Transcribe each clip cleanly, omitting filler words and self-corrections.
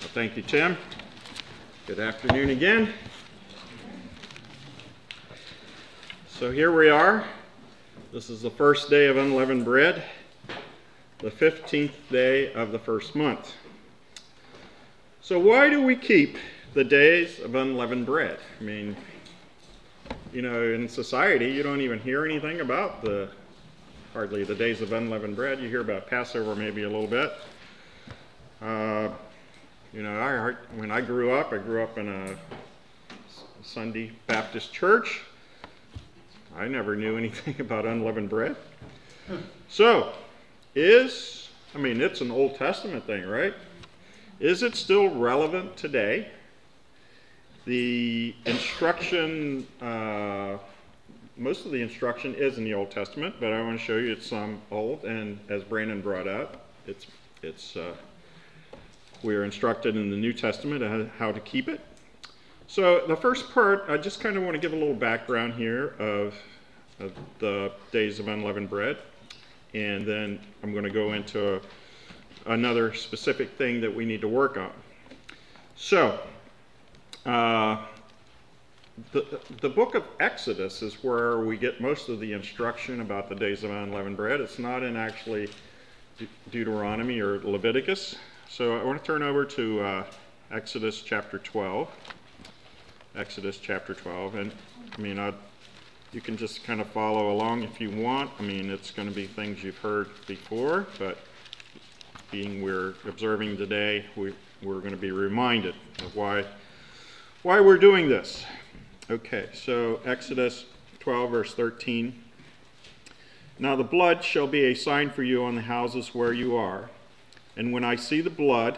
Thank you, Tim. Good afternoon again. So here we are. This is the first day of unleavened bread, the 15th day of the first month. So why do we keep the days of unleavened bread? I mean, you know, in society, you don't even hear anything about hardly the days of unleavened bread. You hear about Passover maybe a little bit. You know, when I grew up in a Sunday Baptist church. I never knew anything about unleavened bread. So, it's an Old Testament thing, right? Is it still relevant today? The instruction, most of the instruction is in the Old Testament, but I want to show you it's some old, and as Brandon brought up, we're instructed in the New Testament how to keep it. So the first part, I just kind of want to give a little background here of the days of unleavened bread, and then I'm going to go into another specific thing that we need to work on. So, the book of Exodus is where we get most of the instruction about the days of unleavened bread. It's not in actually Deuteronomy or Leviticus. So I want to turn over to Exodus chapter 12. Exodus chapter 12, and you can just kind of follow along if you want. It's going to be things you've heard before, but being we're observing today, we're going to be reminded of why we're doing this. Okay, so Exodus 12, verse 13. Now the blood shall be a sign for you on the houses where you are, and when I see the blood,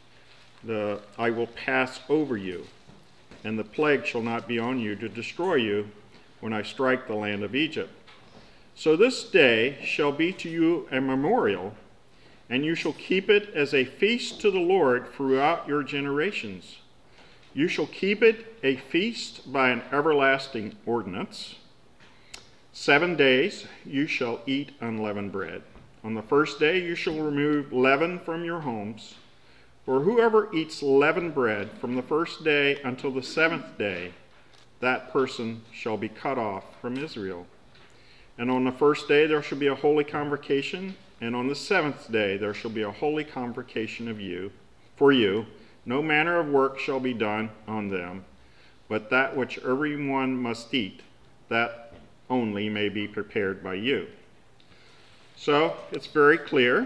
I will pass over you, and the plague shall not be on you to destroy you when I strike the land of Egypt. So this day shall be to you a memorial, and you shall keep it as a feast to the Lord throughout your generations. You shall keep it a feast by an everlasting ordinance. 7 days you shall eat unleavened bread. On the first day you shall remove leaven from your homes. For whoever eats leavened bread from the first day until the 7th day, that person shall be cut off from Israel. And on the first day there shall be a holy convocation, and on the 7th day there shall be a holy convocation for you. No manner of work shall be done on them, but that which everyone must eat, that only may be prepared by you. So it's very clear.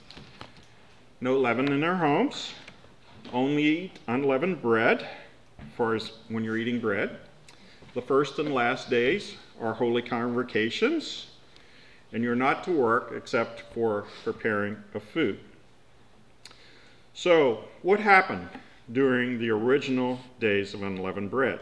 No leaven in their homes. Only eat unleavened bread, as far as when you're eating bread. The first and last days are holy convocations, and you're not to work except for preparing of food. So, what happened during the original days of unleavened bread?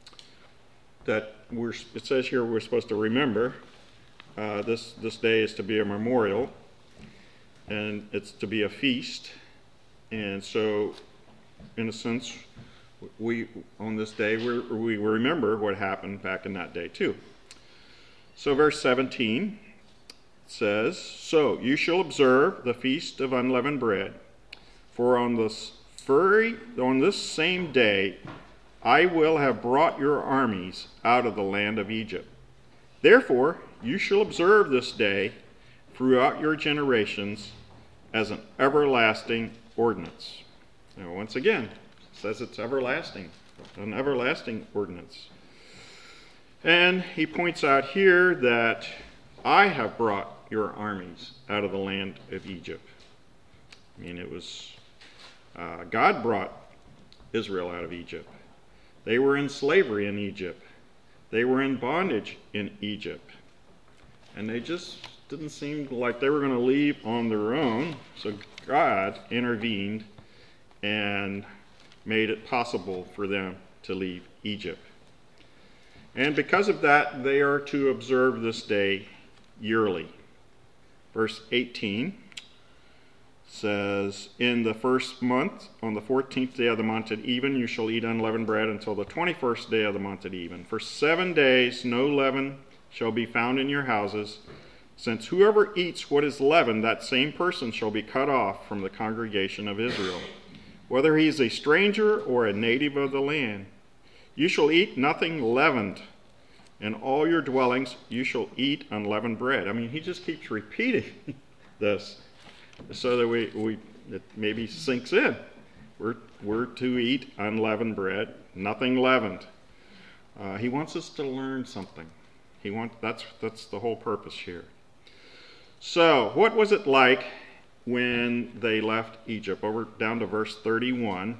It says here we're supposed to remember. This day is to be a memorial, and it's to be a feast. And so, in a sense, on this day, we remember what happened back in that day too. So verse 17 says, So you shall observe the feast of unleavened bread, for on this same day I will have brought your armies out of the land of Egypt. Therefore you shall observe this day throughout your generations as an everlasting ordinance. Now once again, says it's everlasting, an everlasting ordinance. And he points out here that I have brought your armies out of the land of Egypt. It was God brought Israel out of Egypt. They were in slavery in Egypt. They were in bondage in Egypt. And they just didn't seem like they were going to leave on their own. So God intervened and made it possible for them to leave Egypt. And because of that, they are to observe this day yearly. Verse 18 says, In the first month, on the 14th day of the month at even, you shall eat unleavened bread until the 21st day of the month at even. For 7 days no leaven shall be found in your houses, since whoever eats what is leavened, that same person shall be cut off from the congregation of Israel. whether he is a stranger or a native of the land. You shall eat nothing leavened. In all your dwellings you shall eat unleavened bread. I mean, he just keeps repeating this so that it maybe sinks in. We're to eat unleavened bread, nothing leavened. He wants us to learn something. That's the whole purpose here. So, what was it like when they left Egypt? Over down to verse 31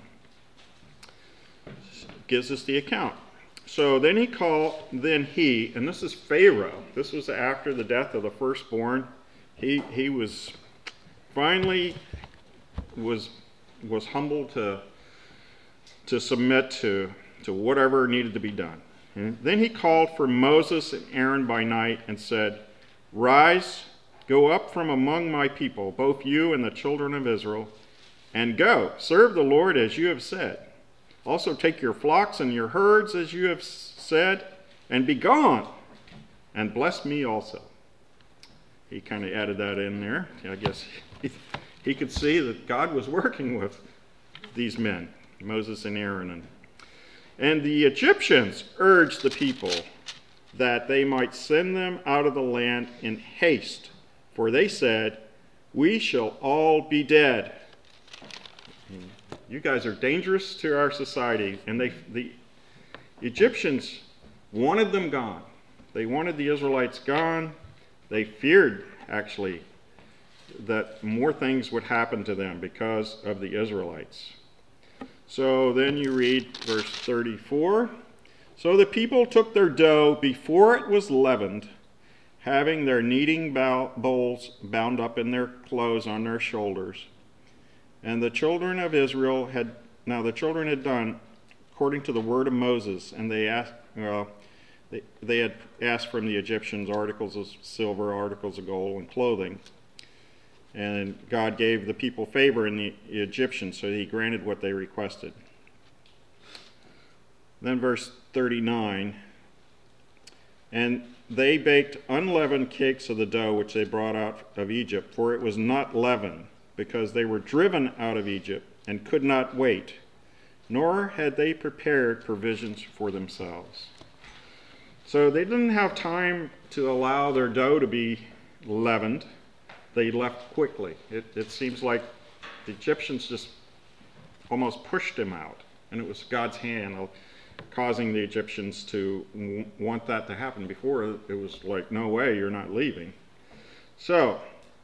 gives us the account. So then he, and this is Pharaoh. This was after the death of the firstborn. He was finally was humble to submit to whatever needed to be done. And then he called for Moses and Aaron by night and said, "Rise, go up from among my people, both you and the children of Israel, and go, serve the Lord as you have said. Also take your flocks and your herds as you have said, and be gone, and bless me also." He kind of added that in there. I guess he could see that God was working with these men, Moses and Aaron. And the Egyptians urged the people that they might send them out of the land in haste, for they said, "We shall all be dead. You guys are dangerous to our society." And the Egyptians wanted them gone. They wanted the Israelites gone. They feared, actually, that more things would happen to them because of the Israelites. So then you read verse 34. So the people took their dough before it was leavened, having their kneading bowls bound up in their clothes on their shoulders. And the children of Israel had done according to the word of Moses, and they had asked from the Egyptians articles of silver, articles of gold, and clothing. And God gave the people favor in the Egyptians, so he granted what they requested. Then verse 39, and they baked unleavened cakes of the dough which they brought out of Egypt, for it was not leavened, because they were driven out of Egypt and could not wait, nor had they prepared provisions for themselves. So they didn't have time to allow their dough to be leavened. They left quickly. It seems like the Egyptians just almost pushed them out, and it was God's hand causing the Egyptians to want that to happen. Before, it was like, no way, you're not leaving. So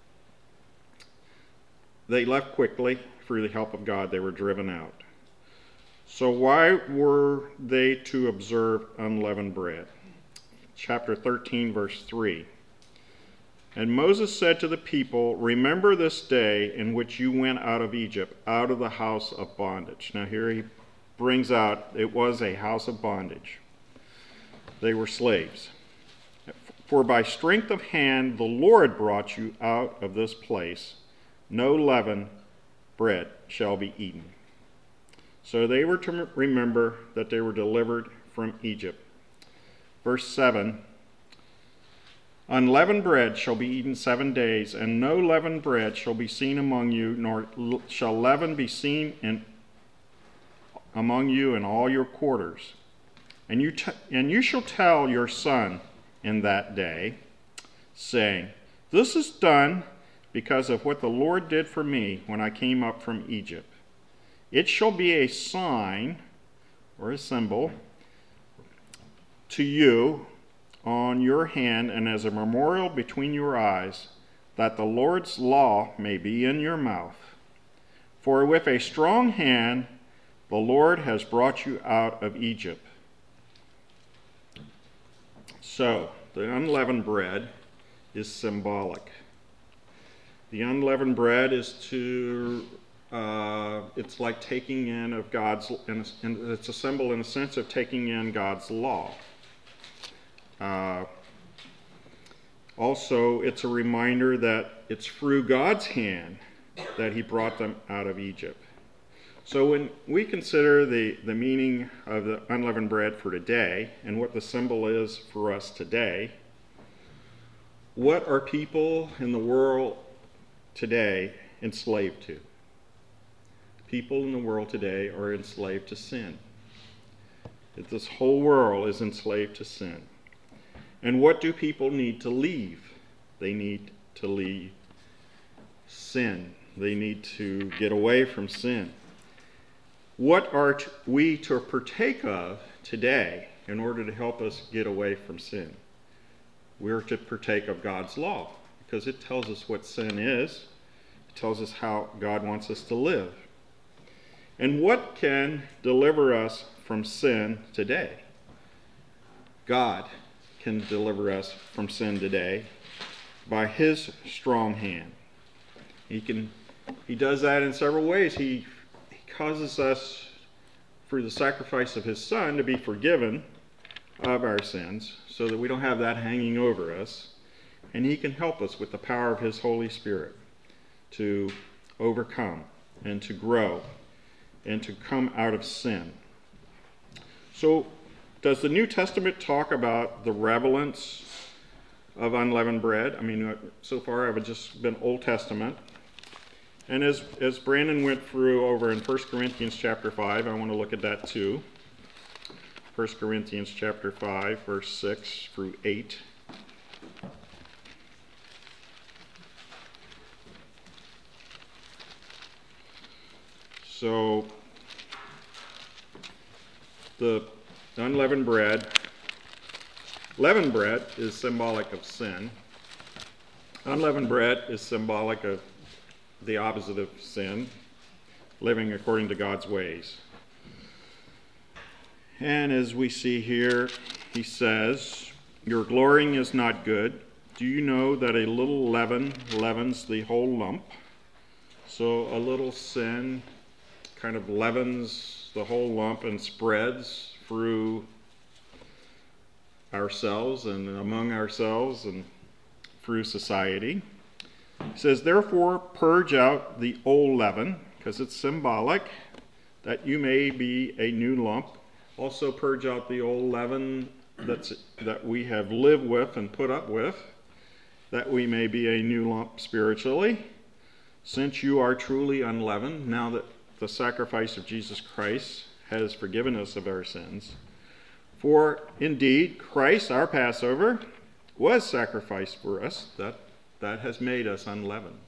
they left quickly. Through the help of God, they were driven out. So why were they to observe unleavened bread? Chapter 13, verse 3. And Moses said to the people, "Remember this day in which you went out of Egypt, out of the house of bondage." Now here he brings out it was a house of bondage. They were slaves. "For by strength of hand the Lord brought you out of this place. No leavened bread shall be eaten." So they were to remember that they were delivered from Egypt. Verse 7, "Unleavened bread shall be eaten 7 days, and no leavened bread shall be seen among you, nor shall leaven be seen among you in all your quarters. And you shall tell your son in that day, saying, 'This is done because of what the Lord did for me when I came up from Egypt. It shall be a sign,'" or a symbol, "'to you on your hand and as a memorial between your eyes, that the Lord's law may be in your mouth. For with a strong hand the Lord has brought you out of Egypt.'" So, the unleavened bread is symbolic. The unleavened bread is it's like taking in of God's, and it's a symbol in the sense of taking in God's law. Also, it's a reminder that it's through God's hand that he brought them out of Egypt. So when we consider the meaning of the unleavened bread for today and what the symbol is for us today, what are people in the world today enslaved to? people in the world today are enslaved to sin. That this whole world is enslaved to sin. And what do people need to leave? They need to leave sin. They need to get away from sin. What are we to partake of today in order to help us get away from sin? We're to partake of God's law because it tells us what sin is. It tells us how God wants us to live. And what can deliver us from sin today? God can deliver us from sin today by his strong hand. He does that in several ways. He causes us, through the sacrifice of his Son, to be forgiven of our sins so that we don't have that hanging over us. And he can help us with the power of his Holy Spirit to overcome and to grow and to come out of sin. So, does the New Testament talk about the relevance of unleavened bread? I mean, so far I've just been Old Testament. And as Brandon went through over in 1 Corinthians chapter 5, I want to look at that too. 1 Corinthians chapter 5, verse 6 through 8. So, the unleavened bread, leavened bread is symbolic of sin. Unleavened bread is symbolic of the opposite of sin, living according to God's ways. And as we see here, he says, "Your glorying is not good. Do you know that a little leaven leavens the whole lump?" So a little sin kind of leavens the whole lump and spreads through ourselves and among ourselves and through society. He says, "Therefore purge out the old leaven," because it's symbolic, "that you may be a new lump. Also purge out the old leaven that we have lived with and put up with, that we may be a new lump spiritually, since you are truly unleavened, now that the sacrifice of Jesus Christ has forgiven us of our sins. For indeed, Christ, our Passover, was sacrificed for us. That has made us unleavened."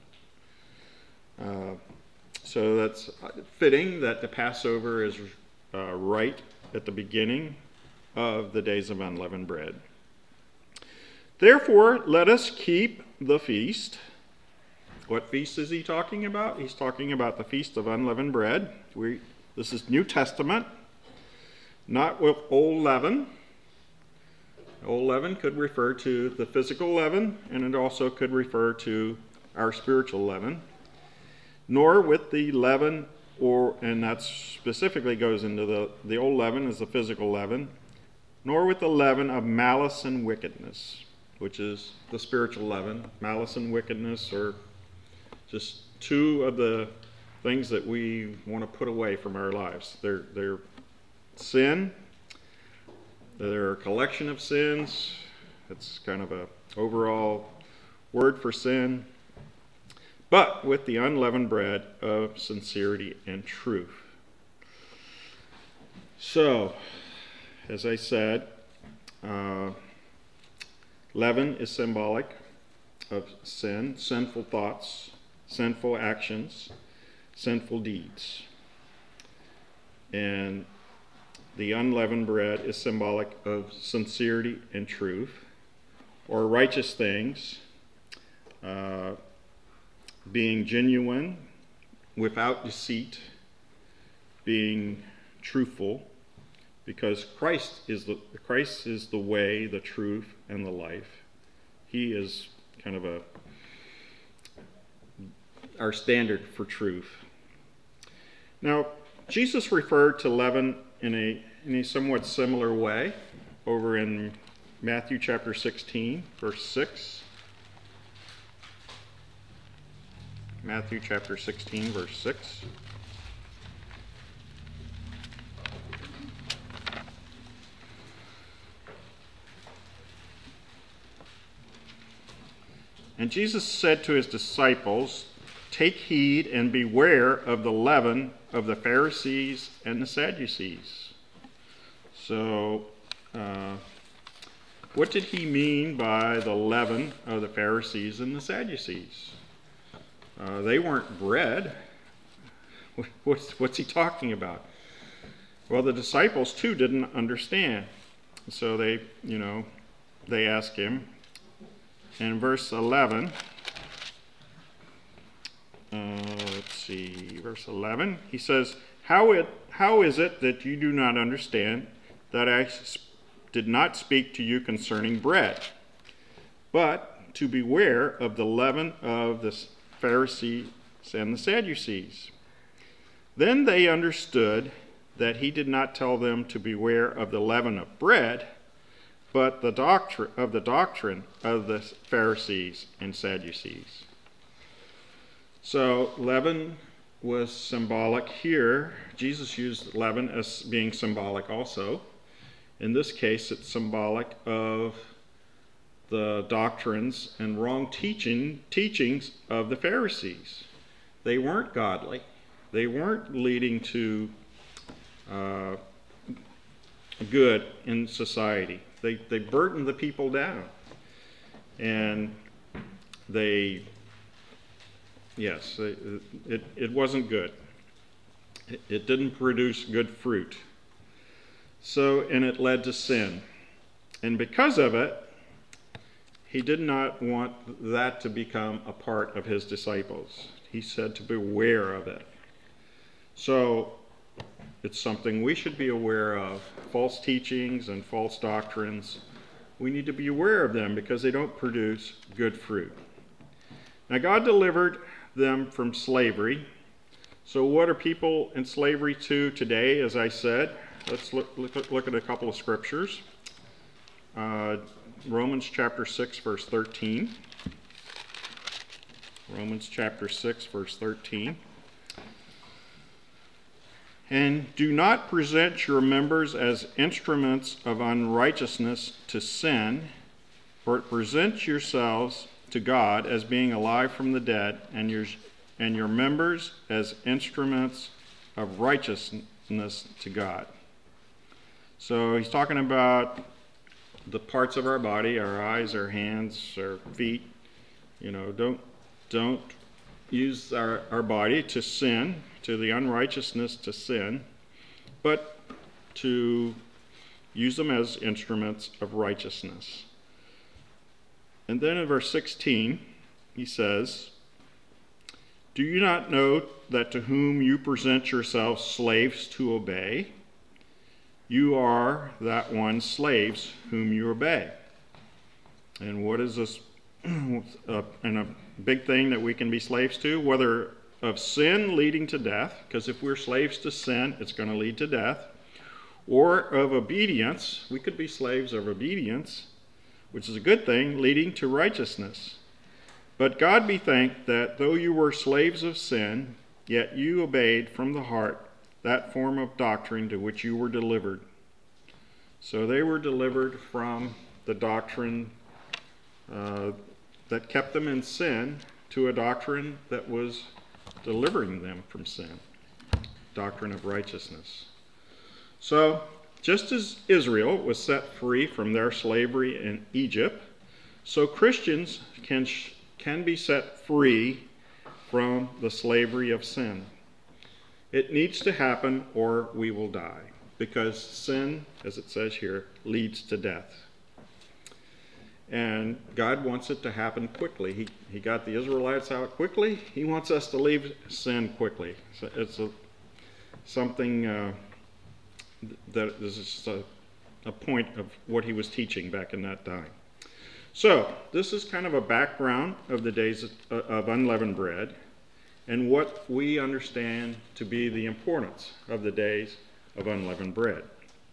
So that's fitting that the Passover is right at the beginning of the days of unleavened bread. "Therefore, let us keep the feast." What feast is he talking about? He's talking about the Feast of Unleavened Bread. This is New Testament, not with old leaven. Old leaven could refer to the physical leaven, and it also could refer to our spiritual leaven. Nor with the leaven, and that specifically goes into the old leaven is the physical leaven, nor with the leaven of malice and wickedness, which is the spiritual leaven. Malice and wickedness are just two of the things that we want to put away from our lives. They're sin. They're a collection of sins. It's kind of an overall word for sin. But with the unleavened bread of sincerity and truth. So, as I said, leaven is symbolic of sin, sinful thoughts, sinful actions, sinful deeds. And the unleavened bread is symbolic of sincerity and truth, or righteous things, being genuine, without deceit, being truthful, because Christ is the way, the truth, and the life. He is kind of our standard for truth. Now, Jesus referred to leaven in a somewhat similar way over in Matthew chapter 16, verse 6. Matthew chapter 16, verse 6. And Jesus said to his disciples, "Take heed and beware of the leaven of the Pharisees and the Sadducees. So, what did he mean by the leaven of the Pharisees and the Sadducees? They weren't bread. What's he talking about? Well, the disciples too didn't understand. So they ask him. In verse 11, verse 11, he says, How is it that you do not understand that I did not speak to you concerning bread, but to beware of the leaven of the Pharisees and the Sadducees? Then they understood that he did not tell them to beware of the leaven of bread, but the doctrine of the Pharisees and Sadducees. So leaven was symbolic here. Jesus used leaven as being symbolic also. In this case, it's symbolic of the doctrines and wrong teachings of the Pharisees. They weren't godly. They weren't leading to good in society. They burdened the people down. And it wasn't good. It didn't produce good fruit. And it led to sin. And because of it, he did not want that to become a part of his disciples. He said to beware of it. So it's something we should be aware of. False teachings and false doctrines, we need to be aware of them because they don't produce good fruit. Now, God delivered them from slavery. So what are people in slavery to today, as I said? Let's look at a couple of scriptures. Romans chapter 6, verse 13. Romans chapter 6, verse 13. And do not present your members as instruments of unrighteousness to sin, but present yourselves to God as being alive from the dead, and your members as instruments of righteousness to God. So he's talking about the parts of our body, our eyes, our hands, our feet. Don't use our body to sin, to the unrighteousness to sin, but to use them as instruments of righteousness. And then in verse 16, he says, Do you not know that to whom you present yourselves slaves to obey, you are that one slaves whom you obey? And what is this? And a big thing that we can be slaves to, whether of sin leading to death, because if we're slaves to sin, it's going to lead to death, or of obedience. We could be slaves of obedience, which is a good thing, leading to righteousness. But God be thanked that though you were slaves of sin, yet you obeyed from the heart that form of doctrine to which you were delivered. So they were delivered from the doctrine that kept them in sin to a doctrine that was delivering them from sin, doctrine of righteousness. So just as Israel was set free from their slavery in Egypt, so Christians can be set free from the slavery of sin. It needs to happen or we will die, because sin, as it says here, leads to death. And God wants it to happen quickly. He got the Israelites out quickly. He wants us to leave sin quickly. So it's something that is just a point of what he was teaching back in that time. So this is kind of a background of the days of unleavened bread and what we understand to be the importance of the days of unleavened bread.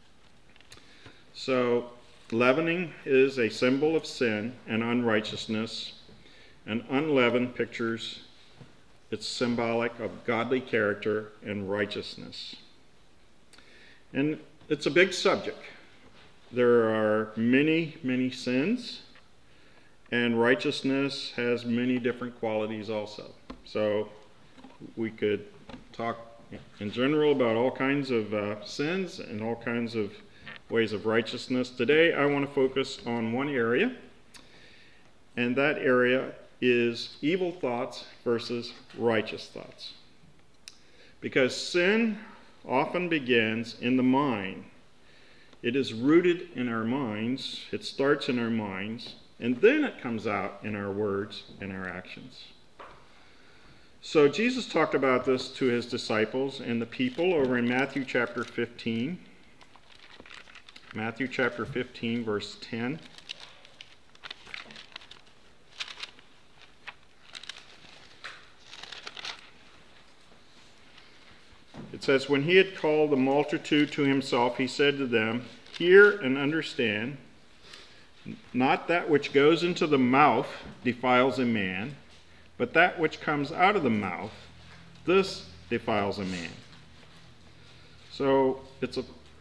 So leavening is a symbol of sin and unrighteousness, and unleavened pictures, it's symbolic of godly character and righteousness. And it's a big subject. There are many, many sins, and righteousness has many different qualities also. So we could talk in general about all kinds of sins and all kinds of ways of righteousness. Today I want to focus on one area, and that area is evil thoughts versus righteous thoughts. Because sin often begins in the mind. It is rooted in our minds, it starts in our minds, and then it comes out in our words and our actions. So Jesus talked about this to his disciples and the people over in Matthew chapter 15. Matthew chapter 15, verse 10. It says, "When he had called the multitude to himself, he said to them, 'Hear and understand, not that which goes into the mouth defiles a man, but that which comes out of the mouth, this defiles a man.'" So the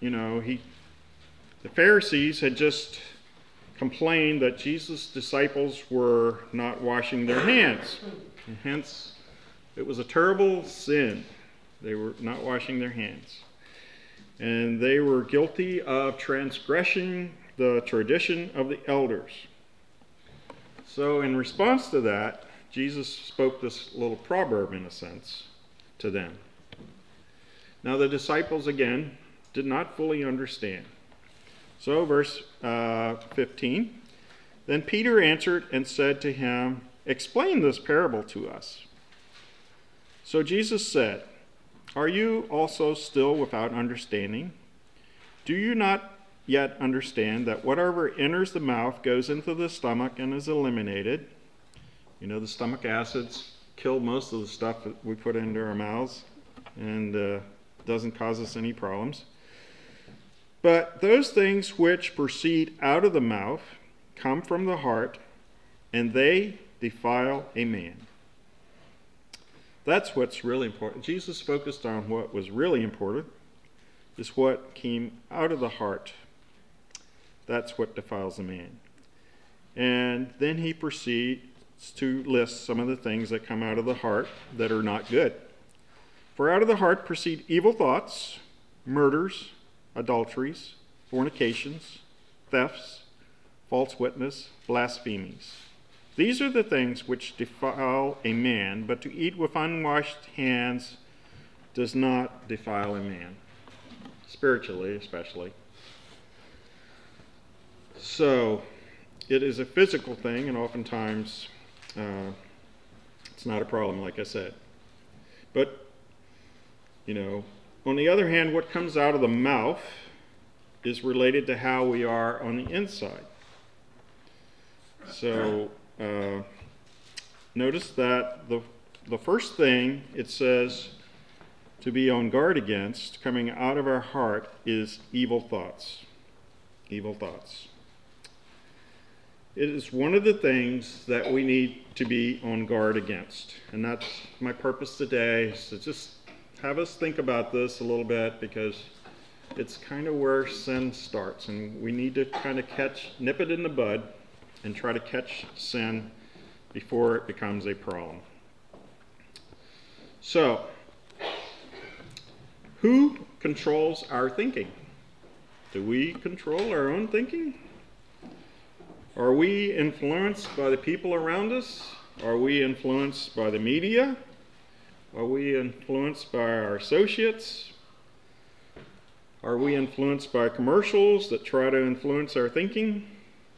Pharisees had just complained that Jesus' disciples were not washing their hands. And hence, it was a terrible sin. They were not washing their hands. And they were guilty of transgressing the tradition of the elders. So in response to that, Jesus spoke this little proverb, in a sense, to them. Now the disciples, again, did not fully understand. So verse 15, "Then Peter answered and said to him, 'Explain this parable to us.' So Jesus said, 'Are you also still without understanding? Do you not yet understand that whatever enters the mouth goes into the stomach and is eliminated?'" You know, the stomach acids kill most of the stuff that we put into our mouths and doesn't cause us any problems. "But those things which proceed out of the mouth come from the heart, and they defile a man." That's what's really important. Jesus focused on what was really important, is what came out of the heart. That's what defiles a man. And then he proceeds to list some of the things that come out of the heart that are not good. "For out of the heart proceed evil thoughts, murders, adulteries, fornications, thefts, false witness, blasphemies. These are the things which defile a man, but to eat with unwashed hands does not defile a man," spiritually especially. So it is a physical thing, and oftentimes it's not a problem, like I said. But, on the other hand, what comes out of the mouth is related to how we are on the inside. So notice that the first thing it says to be on guard against coming out of our heart is evil thoughts. Evil thoughts. It is one of the things that we need to be on guard against. And that's my purpose today, is to just have us think about this a little bit, because it's kind of where sin starts. And we need to kind of nip it in the bud and try to catch sin before it becomes a problem. So, who controls our thinking? Do we control our own thinking? Are we influenced by the people around us? Are we influenced by the media? Are we influenced by our associates? Are we influenced by commercials that try to influence our thinking?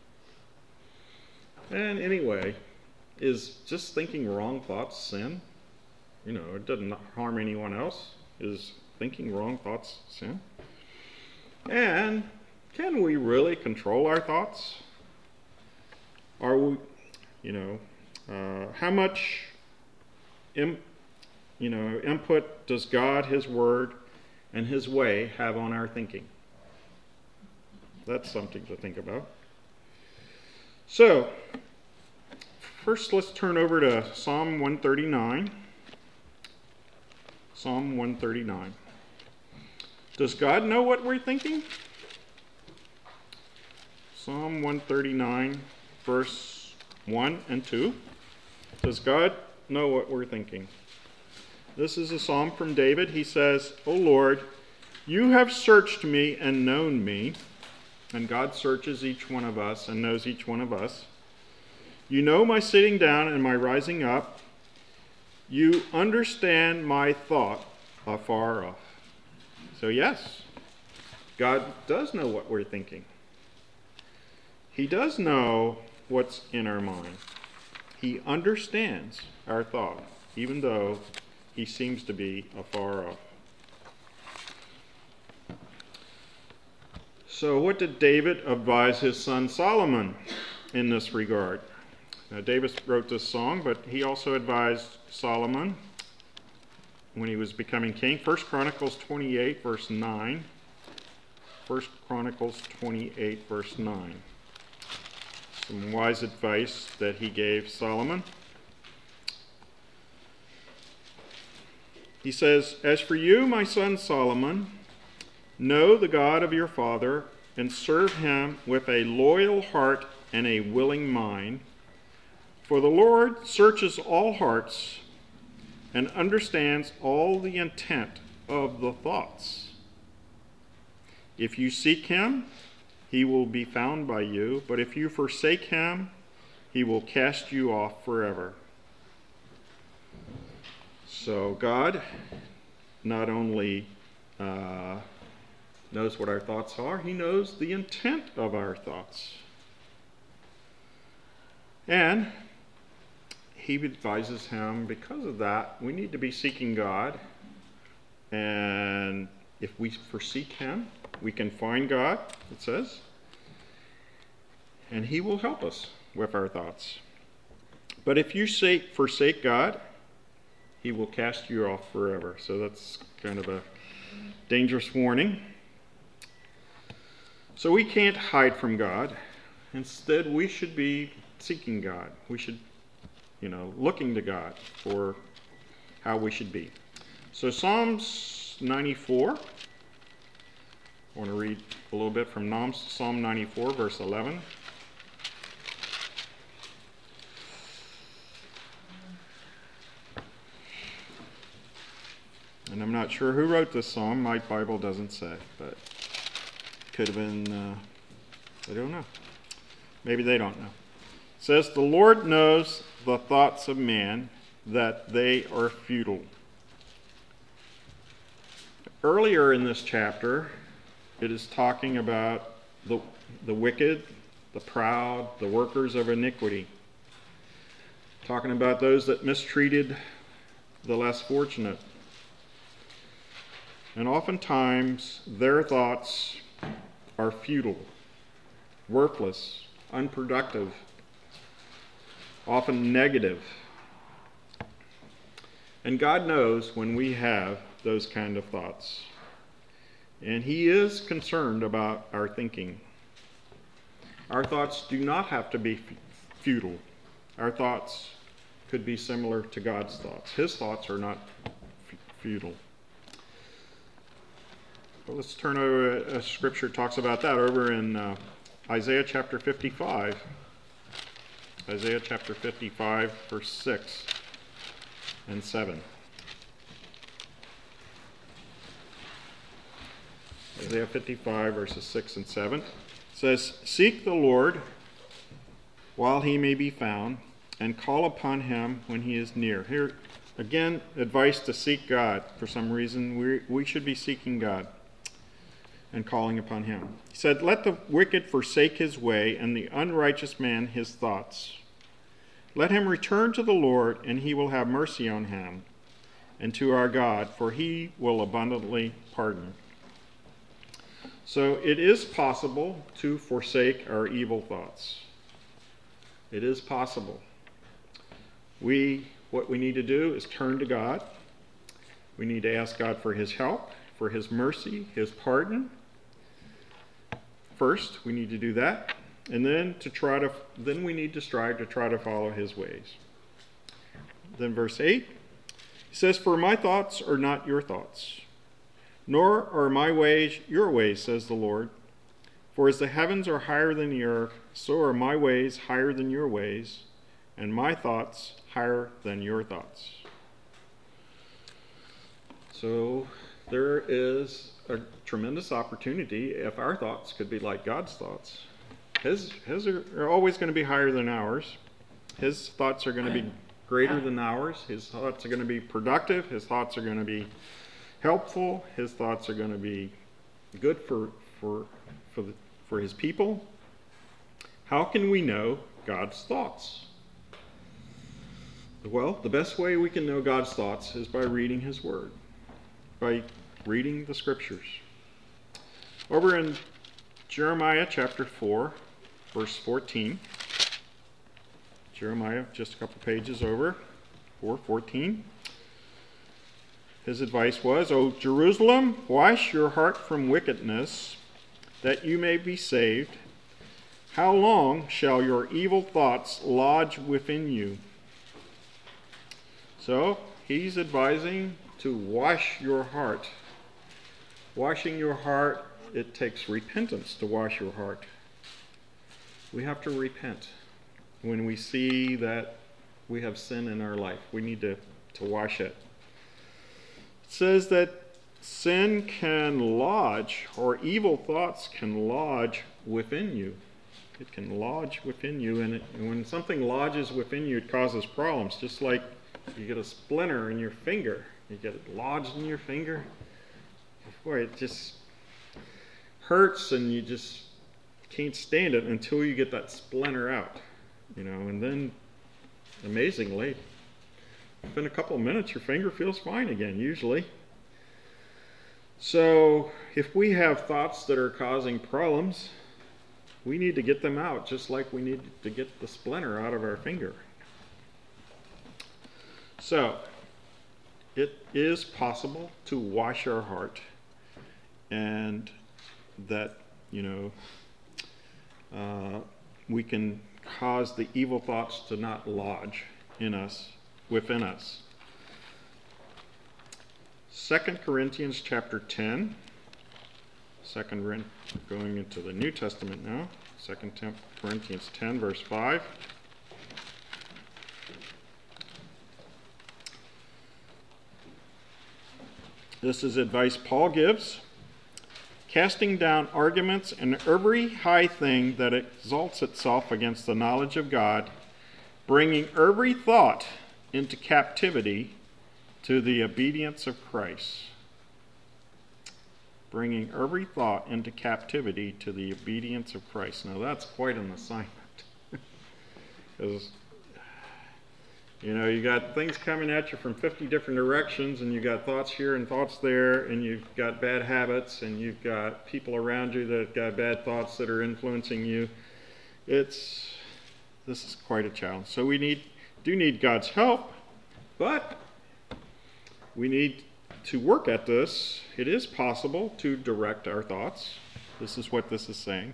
And anyway, is just thinking wrong thoughts sin? It doesn't harm anyone else. Is thinking wrong thoughts sin? And can we really control our thoughts? Are we, how much, input does God, His Word, and His way have on our thinking? That's something to think about. So, first let's turn over to Psalm 139. Psalm 139. Does God know what we're thinking? Psalm 139, verse 1 and 2. Does God know what we're thinking? This is a psalm from David. He says, "O Lord, you have searched me and known me." And God searches each one of us and knows each one of us. "You know my sitting down and my rising up. You understand my thought afar off." So yes, God does know what we're thinking. He does know what's in our mind. He understands our thought, even though he seems to be afar off. So what did David advise his son Solomon in this regard? Now, David wrote this song, but he also advised Solomon when he was becoming king. 1 Chronicles 28, verse 9. 1 Chronicles 28, verse 9. Some wise advice that he gave Solomon. He says, "As for you, my son Solomon, know the God of your father and serve him with a loyal heart and a willing mind. For the Lord searches all hearts and understands all the intent of the thoughts. If you seek him, he will be found by you, but if you forsake him, he will cast you off forever." So God not only knows what our thoughts are, he knows the intent of our thoughts. And he advises him, because of that, we need to be seeking God. And if we forsake him, we can find God, it says. And he will help us with our thoughts. But if you forsake God, he will cast you off forever. So that's kind of a dangerous warning. So we can't hide from God. Instead, we should be seeking God. We should, looking to God for how we should be. So Psalms 94. I want to read a little bit from Psalm 94, verse 11. And I'm not sure who wrote this psalm. My Bible doesn't say, but it could have been, I don't know. Maybe they don't know. It says, "The Lord knows the thoughts of man, that they are futile." Earlier in this chapter, it is talking about the wicked, the proud, the workers of iniquity. Talking about those that mistreated the less fortunate. And oftentimes, their thoughts are futile, worthless, unproductive, often negative. And God knows when we have those kind of thoughts. And he is concerned about our thinking. Our thoughts do not have to be futile. Our thoughts could be similar to God's thoughts. His thoughts are not futile. Well, let's turn over, a scripture talks about that over in Isaiah chapter 55. Isaiah chapter 55, verse 6 and 7. Isaiah 55, verses 6 and 7 says, "Seek the Lord while he may be found, and call upon him when he is near." Here, again, advice to seek God. For some reason, we should be seeking God and calling upon him. He said, "Let the wicked forsake his way, and the unrighteous man his thoughts. Let him return to the Lord, and he will have mercy on him, and to our God, for he will abundantly pardon." So it is possible to forsake our evil thoughts. It is possible. What we need to do is turn to God. We need to ask God for his help, for his mercy, his pardon. First, we need to do that, and then we need to strive to try to follow his ways. Then verse 8, he says, "For my thoughts are not your thoughts, nor are my ways your ways, says the Lord. For as the heavens are higher than the earth, so are my ways higher than your ways, and my thoughts higher than your thoughts." So there is a tremendous opportunity if our thoughts could be like God's thoughts. His are always going to be higher than ours. His thoughts are going to be greater than ours. His thoughts are going to be productive. His thoughts are going to be helpful. His thoughts are going to be good for his people. How can we know God's thoughts? Well, the best way we can know God's thoughts is by reading his word, by reading the scriptures. Over in Jeremiah chapter 4, verse 14. Jeremiah, just a couple pages over, 4:14. His advice was, O Jerusalem, wash your heart from wickedness, that you may be saved. How long shall your evil thoughts lodge within you? So, he's advising to wash your heart. Washing your heart, it takes repentance to wash your heart. We have to repent. When we see that we have sin in our life, we need to wash it. It says that sin can lodge, or evil thoughts can lodge within you. It can lodge within you, and when something lodges within you, it causes problems. Just like you get a splinter in your finger. You get it lodged in your finger. Boy, it just hurts, and you just can't stand it until you get that splinter out. And then, amazingly, within a couple of minutes, your finger feels fine again, usually. So, if we have thoughts that are causing problems, we need to get them out, just like we need to get the splinter out of our finger. So, it is possible to wash our heart, and that, we can cause the evil thoughts to not lodge within us. 2 Corinthians chapter 10. Going into the New Testament now. 2 Corinthians 10, verse 5. This is advice Paul gives. Casting down arguments and every high thing that exalts itself against the knowledge of God, bringing every thought into captivity to the obedience of Christ. Bringing every thought into captivity to the obedience of Christ. Now that's quite an assignment. Because, you got things coming at you from 50 different directions, and you got thoughts here and thoughts there, and you've got bad habits, and you've got people around you that have got bad thoughts that are influencing you. This is quite a challenge. So we do need God's help, but we need to work at this. It is possible to direct our thoughts. This is what this is saying.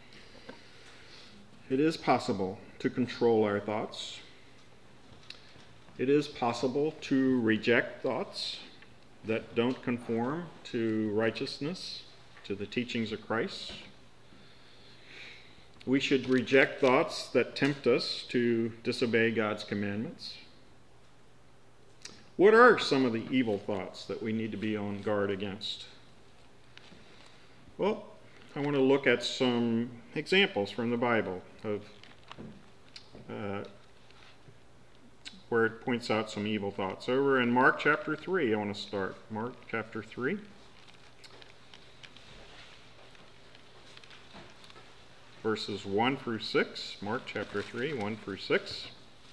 It is possible to control our thoughts. It is possible to reject thoughts that don't conform to righteousness, to the teachings of Christ. We should reject thoughts that tempt us to disobey God's commandments. What are some of the evil thoughts that we need to be on guard against? Well, I want to look at some examples from the Bible of where it points out some evil thoughts. Over in Mark chapter 3, I want to start. Mark chapter 3. Verses 1 through 6. Mark chapter 3, 1 through 6.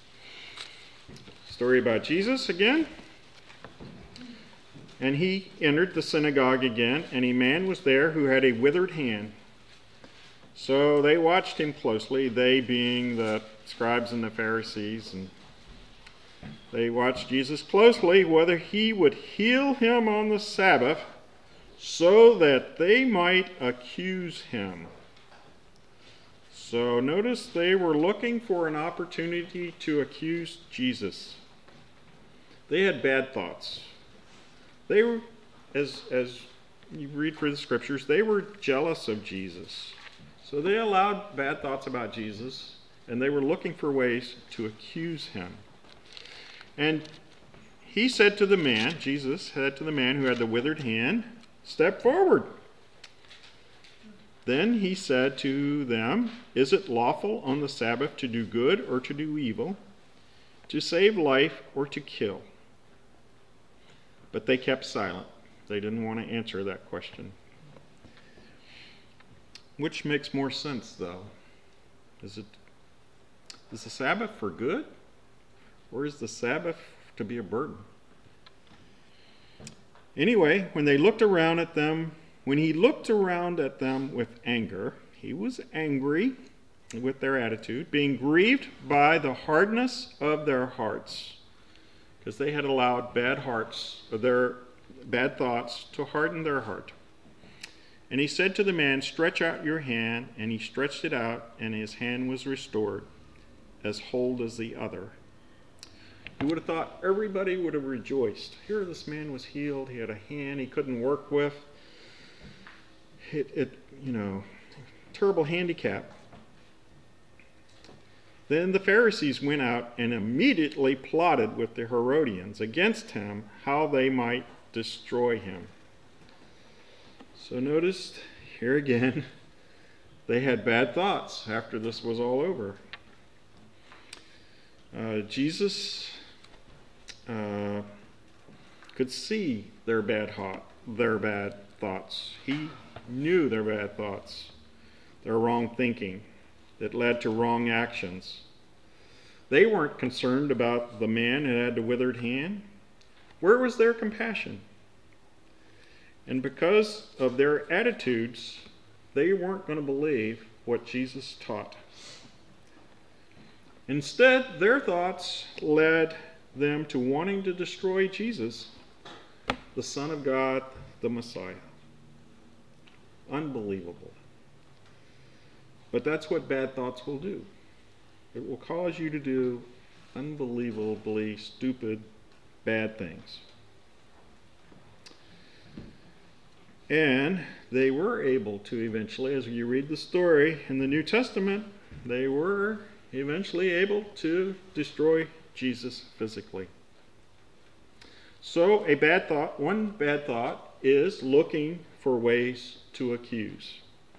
Story about Jesus again. And he entered the synagogue again, and a man was there who had a withered hand. So they watched him closely, they being the scribes and the Pharisees, and they watched Jesus closely, whether he would heal him on the Sabbath, so that they might accuse him. So notice they were looking for an opportunity to accuse Jesus. They had bad thoughts. They were, as you read through the scriptures, they were jealous of Jesus. So they allowed bad thoughts about Jesus, and they were looking for ways to accuse him. And he said to the man, Jesus said to the man who had the withered hand, "Step forward." Then he said to them, "Is it lawful on the Sabbath to do good or to do evil, to save life or to kill?" But they kept silent. They didn't want to answer that question. Which makes more sense, though? Is the Sabbath for good, or is the Sabbath to be a burden? Anyway, when he looked around at them with anger, he was angry with their attitude, being grieved by the hardness of their hearts, because they had allowed bad thoughts to harden their heart. And he said to the man, "Stretch out your hand." And he stretched it out, and his hand was restored, as whole as the other. You would have thought everybody would have rejoiced. Here this man was healed. He had a hand he couldn't work with. Terrible handicap. Then the Pharisees went out and immediately plotted with the Herodians against him, how they might destroy him. So notice here again, they had bad thoughts after this was all over. Jesus could see their bad thoughts. He knew their bad thoughts, their wrong thinking that led to wrong actions. They weren't concerned about the man who had the withered hand. Where was their compassion? And because of their attitudes, they weren't going to believe what Jesus taught. Instead, their thoughts led them to wanting to destroy Jesus, the Son of God, the Messiah. Unbelievable. But that's what bad thoughts will do. It will cause you to do unbelievably stupid, bad things. And they were able to eventually, as you read the story in the New Testament, they were eventually able to destroy Jesus physically. So one bad thought is looking for ways to accuse.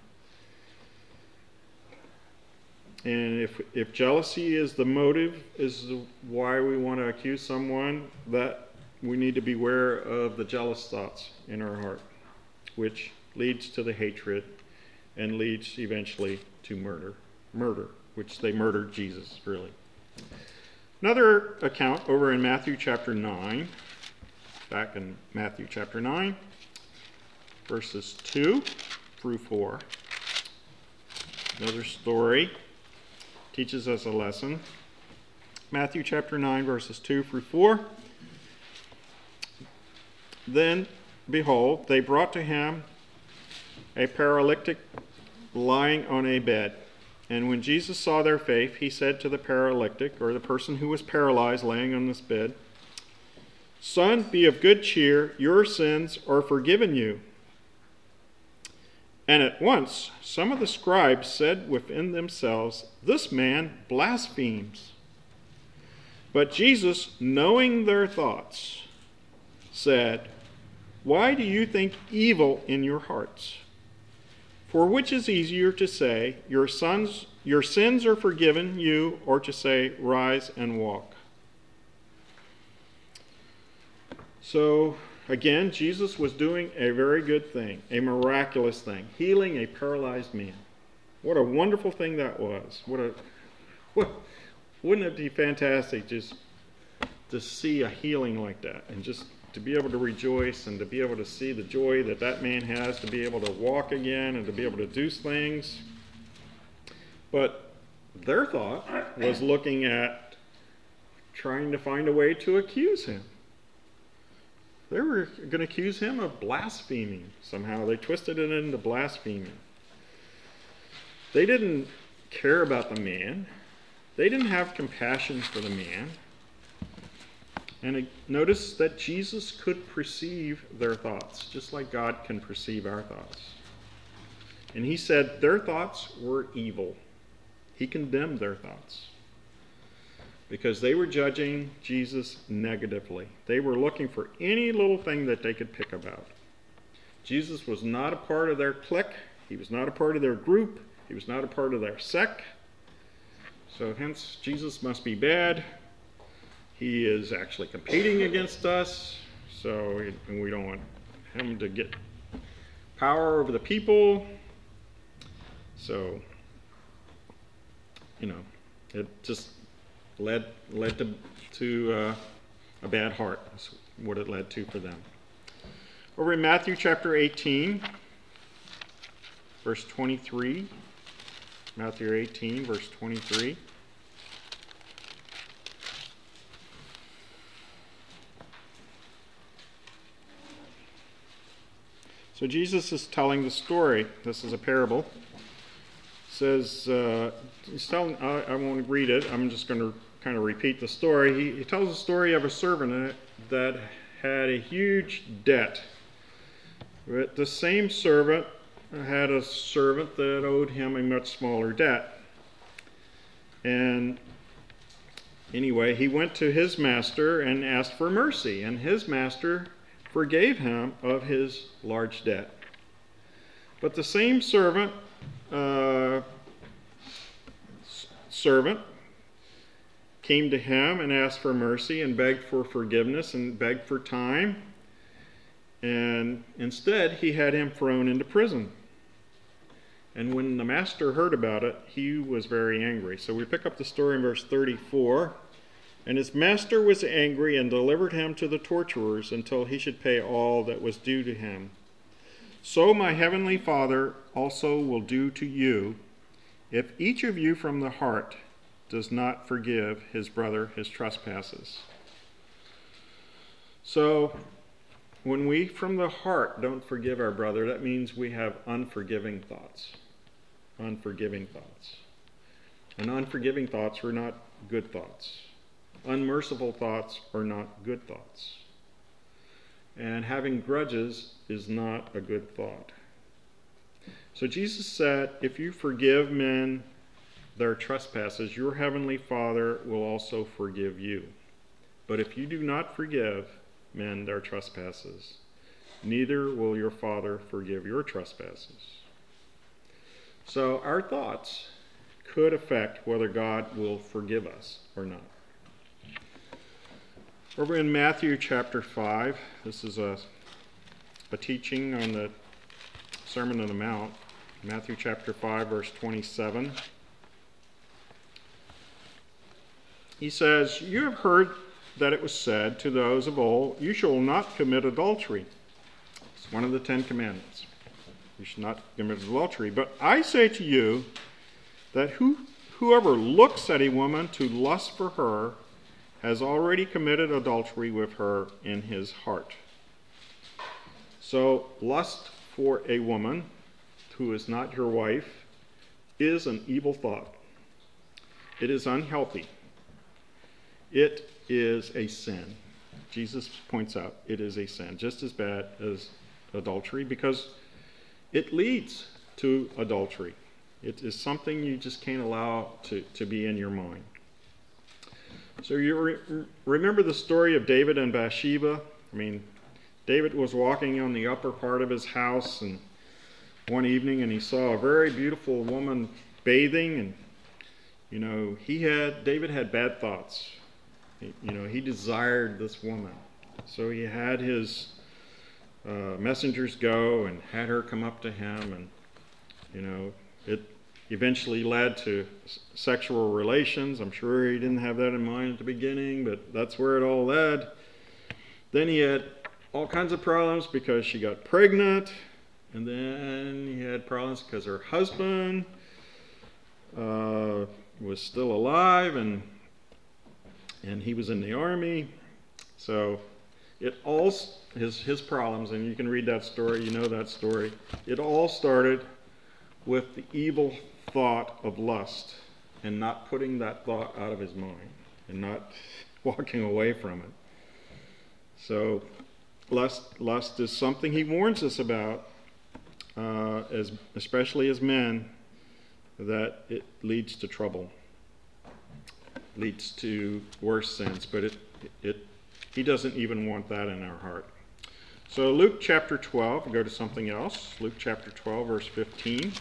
And if jealousy is the motive, is why we want to accuse someone, that we need to beware of the jealous thoughts in our heart, which leads to the hatred and leads eventually to murder, which they murdered Jesus, really. Another account over in Matthew chapter 9, back in Matthew chapter 9, verses 2 through 4. Another story teaches us a lesson. Matthew chapter 9, verses 2 through 4. Then, behold, they brought to him a paralytic lying on a bed. And when Jesus saw their faith, he said to the paralytic, or the person who was paralyzed laying on this bed, "Son, be of good cheer, your sins are forgiven you." And at once some of the scribes said within themselves, "This man blasphemes." But Jesus, knowing their thoughts, said, "Why do you think evil in your hearts? For which is easier to say, your sins are forgiven you, or to say, rise and walk?" So, again, Jesus was doing a very good thing, a miraculous thing, healing a paralyzed man. What a wonderful thing that was. Wouldn't it be fantastic just to see a healing like that, and just to be able to rejoice and to be able to see the joy that that man has, to be able to walk again and to be able to do things. But their thought was looking at trying to find a way to accuse him. They were going to accuse him of blaspheming somehow. They twisted it into blaspheming. They didn't care about the man. They didn't have compassion for the man. And notice that Jesus could perceive their thoughts, just like God can perceive our thoughts. And he said their thoughts were evil. He condemned their thoughts. because they were judging Jesus negatively. They were looking for any little thing that they could pick about. Jesus was not a part of their clique. He was not a part of their group. He was not a part of their sect. So hence, Jesus must be bad. He is actually competing against us. So we don't want him to get power over the people. So, it just led to a bad heart. That's what it led to for them. Over in Matthew chapter 18, verse 23. Matthew 18, verse 23. So Jesus is telling the story. This is a parable. It says, he's telling, I won't read it. I'm just going to kind of repeat the story. He tells the story of a servant that had a huge debt. But the same servant had a servant that owed him a much smaller debt. And anyway, he went to his master and asked for mercy, and his master forgave him of his large debt. But the same servant came to him and asked for mercy and begged for forgiveness and begged for time. And instead, he had him thrown into prison. And when the master heard about it, he was very angry. So we pick up the story in verse 34. And his master was angry and delivered him to the torturers until he should pay all that was due to him. So my heavenly Father also will do to you, if each of you from the heart does not forgive his brother his trespasses. So when we from the heart don't forgive our brother, that means we have unforgiving thoughts. Unforgiving thoughts. And unforgiving thoughts are not good thoughts. Unmerciful thoughts are not good thoughts. And having grudges is not a good thought. So Jesus said, if you forgive men their trespasses, your heavenly Father will also forgive you. But if you do not forgive men their trespasses, neither will your Father forgive your trespasses. So our thoughts could affect whether God will forgive us or not. Over in Matthew chapter 5, this is a teaching on the Sermon on the Mount. Matthew chapter 5, verse 27. He says, you have heard that it was said to those of old, you shall not commit adultery. It's one of the 10 commandments. You should not commit adultery. But I say to you that whoever looks at a woman to lust for her has already committed adultery with her in his heart. So lust for a woman who is not your wife is an evil thought. It is unhealthy. It is a sin. Jesus points out it is a sin, just as bad as adultery, because it leads to adultery. It is something you just can't allow to be in your mind. So you remember the story of David and Bathsheba? I mean, David was walking on the upper part of his house and one evening, and he saw a very beautiful woman bathing, and David had bad thoughts. He desired this woman. So he had his messengers go and had her come up to him, and it eventually led to sexual relations. I'm sure he didn't have that in mind at the beginning, but that's where it all led. Then he had all kinds of problems because she got pregnant, and then he had problems because her husband was still alive, and he was in the army. So it all, his problems, and you can read that story, you know that story. It all started with the evil thought of lust and not putting that thought out of his mind and not walking away from it. So lust is something he warns us about, especially as men, that it leads to trouble. leads to worse sins, but he doesn't even want that in our heart. So Luke chapter 12, we'll go to something else. Luke chapter 12, verse 15.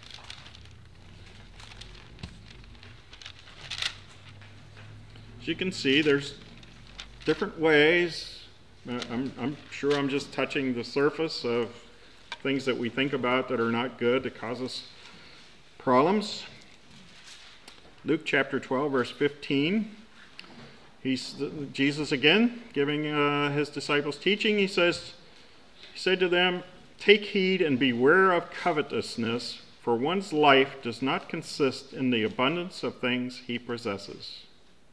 As you can see, there's different ways. I'm sure I'm just touching the surface of things that we think about that are not good, that cause us problems. Luke chapter 12, verse 15. Jesus again, giving his disciples teaching, he said to them, "Take heed and beware of covetousness, for one's life does not consist in the abundance of things he possesses."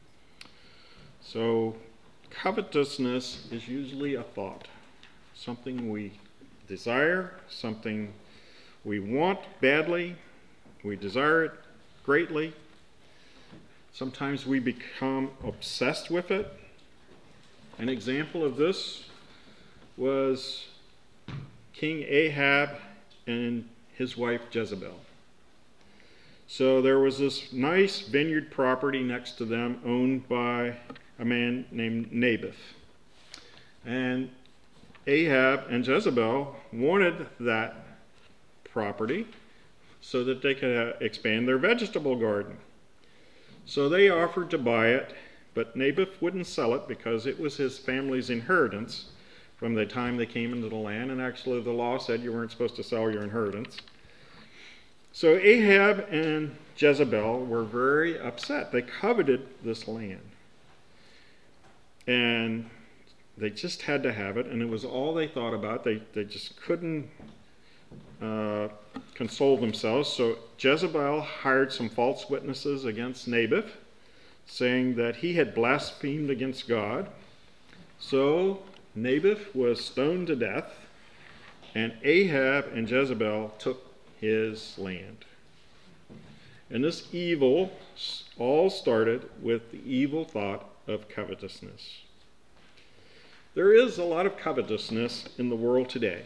So, covetousness is usually a thought, something we desire, something we want badly, we desire it greatly. Sometimes we become obsessed with it. An example of this was King Ahab and his wife Jezebel. So there was this nice vineyard property next to them owned by a man named Naboth. And Ahab and Jezebel wanted that property so that they could expand their vegetable garden. So they offered to buy it, but Naboth wouldn't sell it because it was his family's inheritance from the time they came into the land, and actually the law said you weren't supposed to sell your inheritance. So Ahab and Jezebel were very upset. They coveted this land. And they just had to have it, and it was all they thought about. They just couldn't console themselves. So Jezebel hired some false witnesses against Naboth, saying that he had blasphemed against God. So Naboth was stoned to death, and Ahab and Jezebel took his land. And this evil all started with the evil thought of covetousness. There is a lot of covetousness in the world today.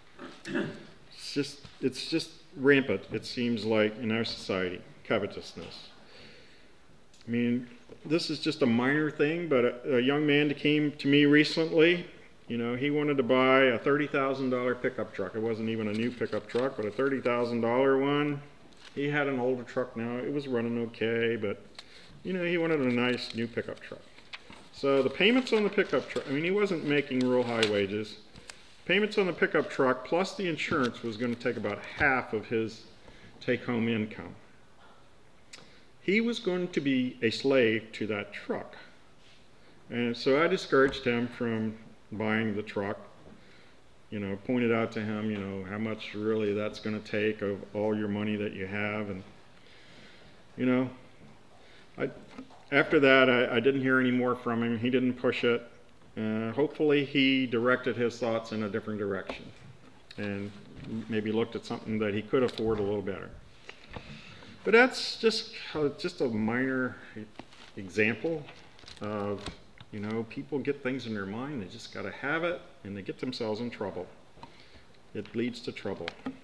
It's just rampant, it seems like, in our society, covetousness. I mean, this is just a minor thing, but a young man came to me recently. You know, he wanted to buy a $30,000 pickup truck. It wasn't even a new pickup truck, but a $30,000 one. He had an older truck now. It was running okay, but, you know, he wanted a nice new pickup truck. So the payments on the pickup truck, I mean, he wasn't making real high wages. Payments on the pickup truck plus the insurance was going to take about half of his take-home income. He was going to be a slave to that truck. And so I discouraged him from buying the truck, you know, pointed out to him, you know, how much really that's going to take of all your money that you have. And, you know, after that, I didn't hear any more from him. He didn't push it. Hopefully he directed his thoughts in a different direction and maybe looked at something that he could afford a little better. But that's just a minor example of, you know, people get things in their mind, they just got to have it, and they get themselves in trouble. It leads to trouble.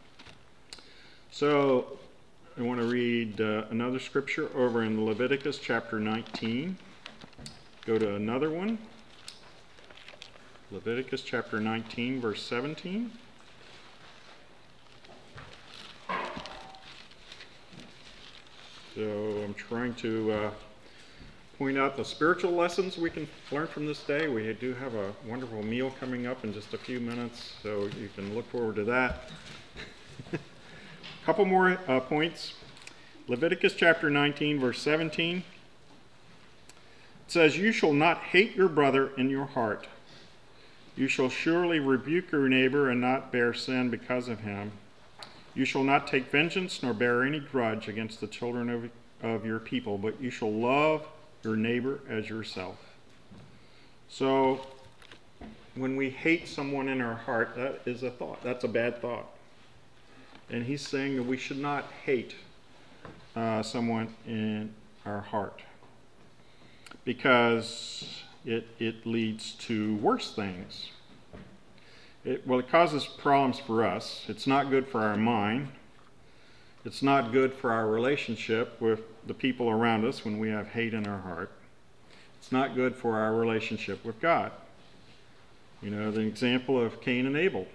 So I want to read another scripture over in Leviticus chapter 19. Go to another one. Leviticus chapter 19, verse 17. So I'm trying to point out the spiritual lessons we can learn from this day. We do have a wonderful meal coming up in just a few minutes, so you can look forward to that. A couple more points. Leviticus chapter 19, verse 17. It says, "You shall not hate your brother in your heart. You shall surely rebuke your neighbor and not bear sin because of him. You shall not take vengeance nor bear any grudge against the children of your people, but you shall love your neighbor as yourself." So when we hate someone in our heart, that is a thought. That's a bad thought. And he's saying that we should not hate someone in our heart, because it leads to worse things. It causes problems for us. It's not good for our mind. It's not good for our relationship with the people around us when we have hate in our heart. It's not good for our relationship with God. You know, the example of Cain and Abel.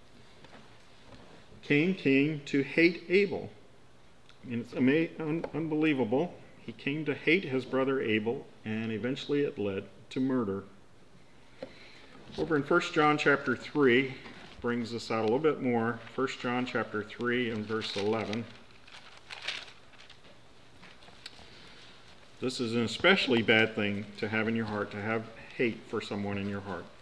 Cain came to hate Abel. And it's unbelievable. He came to hate his brother Abel, and eventually it led to murder. Over in 1 John chapter 3, brings this out a little bit more. 1 John chapter 3 and verse 11. This is an especially bad thing to have in your heart, to have hate for someone in your heart.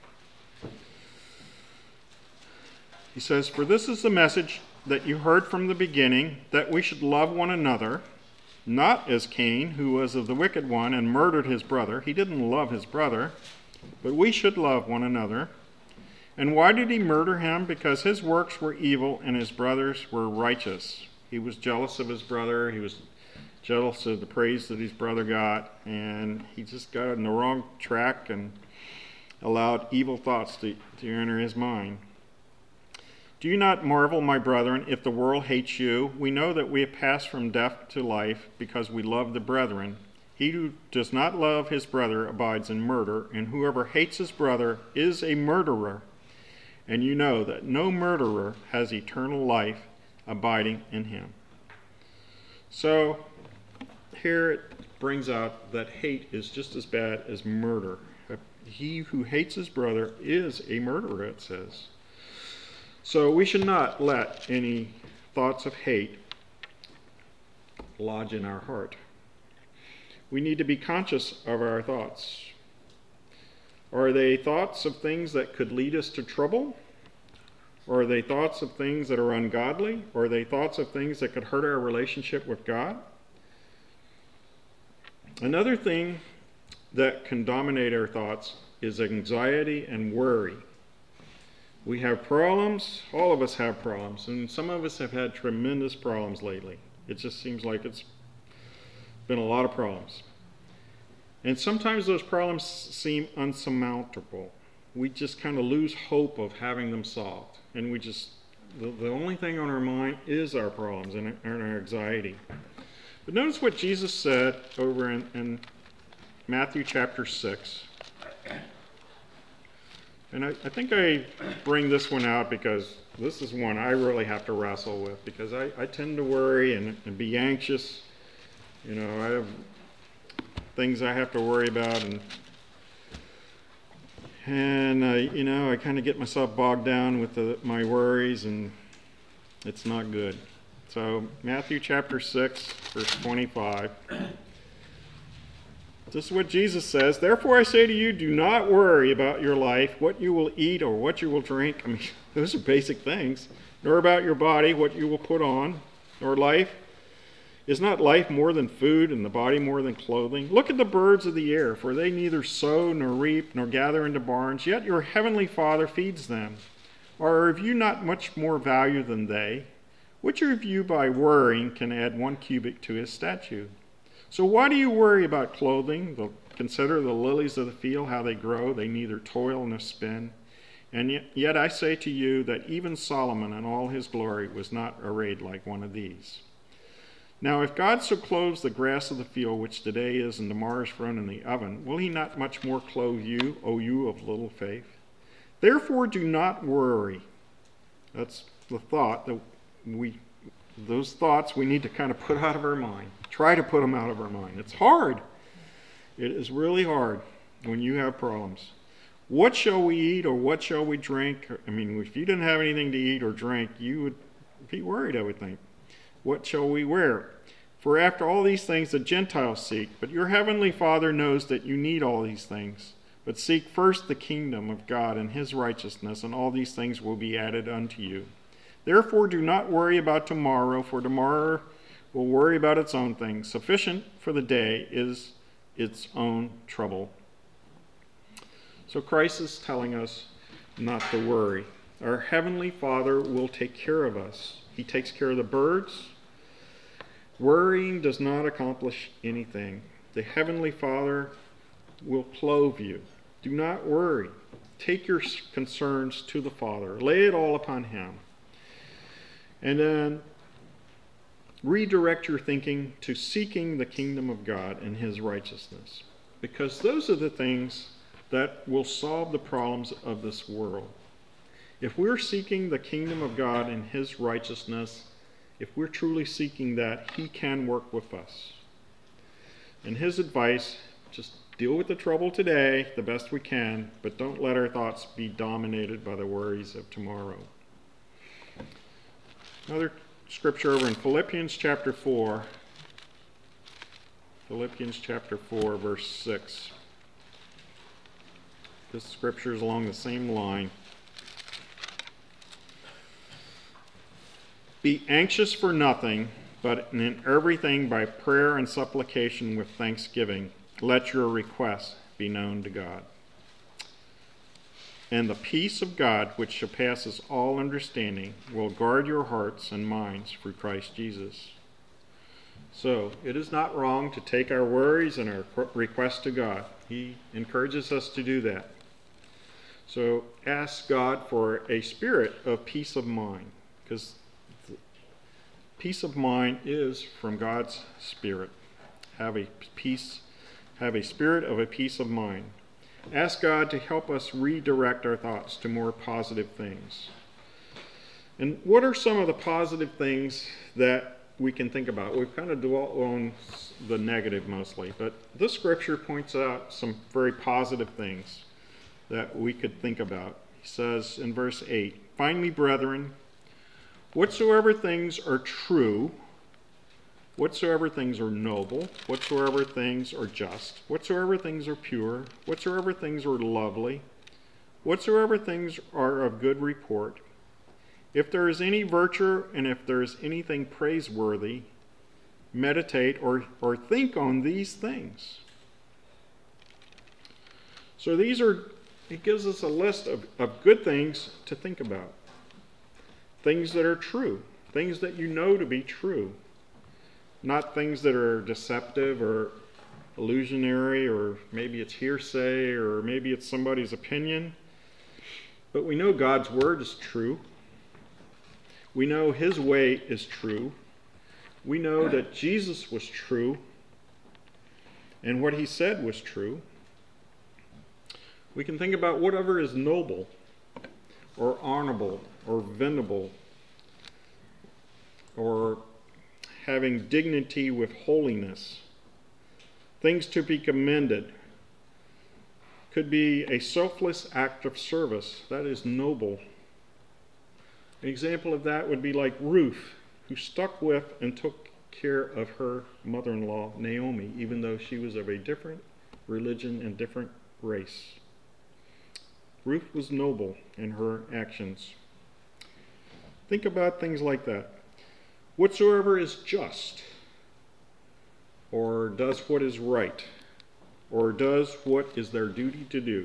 He says, "For this is the message that you heard from the beginning, that we should love one another, not as Cain, who was of the wicked one and murdered his brother." He didn't love his brother, but we should love one another. And why did he murder him? Because his works were evil and his brothers were righteous. He was jealous of his brother. He was jealous of the praise that his brother got, and he just got on the wrong track and allowed evil thoughts to enter his mind. "Do you not marvel, my brethren, if the world hates you? We know that we have passed from death to life because we love the brethren. He who does not love his brother abides in murder, and whoever hates his brother is a murderer. And you know that no murderer has eternal life abiding in him." So here it brings out that hate is just as bad as murder. He who hates his brother is a murderer, it says. So we should not let any thoughts of hate lodge in our heart. We need to be conscious of our thoughts. Are they thoughts of things that could lead us to trouble? Or are they thoughts of things that are ungodly? Or are they thoughts of things that could hurt our relationship with God? Another thing that can dominate our thoughts is anxiety and worry. We have problems. All of us have problems. And some of us have had tremendous problems lately. It just seems like it's been a lot of problems. And sometimes those problems seem unsurmountable. We just kind of lose hope of having them solved. And the only thing on our mind is our problems and our anxiety. But notice what Jesus said over in Matthew chapter 6. And I think I bring this one out because this is one I really have to wrestle with, because I tend to worry and be anxious. You know, I have things I have to worry about, and I kind of get myself bogged down with my worries, and it's not good. So Matthew chapter 6, verse 25. This is what Jesus says. "Therefore I say to you, do not worry about your life, what you will eat or what you will drink." I mean, those are basic things. "Nor about your body, what you will put on, nor life. Is not life more than food, and the body more than clothing? Look at the birds of the air, for they neither sow nor reap nor gather into barns, yet your heavenly Father feeds them. Are of you not much more value than they? Which of you by worrying can add 1 cubit to his stature? So why do you worry about clothing? Consider the lilies of the field, how they grow. They neither toil nor spin. And yet I say to you that even Solomon in all his glory was not arrayed like one of these. Now if God so clothes the grass of the field, which today is and tomorrow is thrown in the oven, will he not much more clothe you, O you of little faith? Therefore do not worry." That's the thought that those thoughts we need to kind of put out of our mind. Try to put them out of our mind. It's hard. It is really hard when you have problems. "What shall we eat, or what shall we drink?" I mean, if you didn't have anything to eat or drink, you would be worried, I would think. "What shall we wear? For after all these things the Gentiles seek, but your heavenly Father knows that you need all these things. But seek first the kingdom of God and his righteousness, and all these things will be added unto you. Therefore do not worry about tomorrow, for tomorrow will worry about its own things. Sufficient for the day is its own trouble." So Christ is telling us not to worry. Our heavenly Father will take care of us. He takes care of the birds. Worrying does not accomplish anything. The heavenly Father will clothe you. Do not worry. Take your concerns to the Father. Lay it all upon him. And then redirect your thinking to seeking the kingdom of God and his righteousness, because those are the things that will solve the problems of this world. If we're seeking the kingdom of God and his righteousness, if we're truly seeking that, he can work with us. And his advice, just deal with the trouble today the best we can, but don't let our thoughts be dominated by the worries of tomorrow. Another scripture over in Philippians chapter 4. Philippians chapter 4, verse 6. This scripture is along the same line. Be anxious for nothing, but in everything by prayer and supplication with thanksgiving, let your requests be known to God. And the peace of God, which surpasses all understanding, will guard your hearts and minds through Christ Jesus. So, it is not wrong to take our worries and our requests to God. He encourages us to do that. So, ask God for a spirit of peace of mind, because peace of mind is from God's Spirit. Have a spirit of a peace of mind. Ask God to help us redirect our thoughts to more positive things. And what are some of the positive things that we can think about? We've kind of dwelt on the negative mostly, but this scripture points out some very positive things that we could think about. He says in verse 8, "Finally, brethren, whatsoever things are true, whatsoever things are noble, whatsoever things are just, whatsoever things are pure, whatsoever things are lovely, whatsoever things are of good report, if there is any virtue and if there is anything praiseworthy, meditate or think on these things." So it gives us a list of good things to think about. Things that are true, things that you know to be true. Not things that are deceptive or illusionary, or maybe it's hearsay, or maybe it's somebody's opinion. But we know God's word is true. We know his way is true. We know that Jesus was true, and what he said was true. We can think about whatever is noble, or honorable, or venerable, or having dignity with holiness. Things to be commended. Could be a selfless act of service. That is noble. An example of that would be like Ruth, who stuck with and took care of her mother-in-law, Naomi, even though she was of a different religion and different race. Ruth was noble in her actions. Think about things like that. Whatsoever is just, or does what is right, or does what is their duty to do.